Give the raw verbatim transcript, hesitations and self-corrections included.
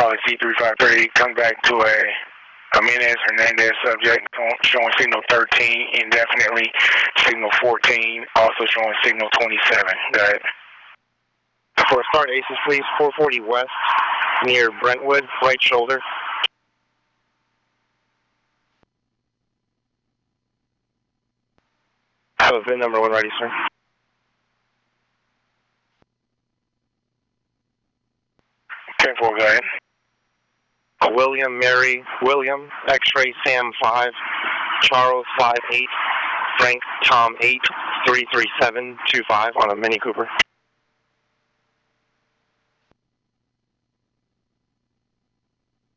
Charlie C three five three, come back to a Jimenez Hernandez subject showing signal thirteen indefinitely, signal fourteen, also showing signal twenty-seven. Got it. For start Aces, please, four forty west, near Brentwood, right shoulder. Have a V I N number when ready, sir. ten four, go ahead. William, Mary, William, X-ray, Sam five, Charles five eight, Frank, Tom eight, three three seven two five on a Mini Cooper.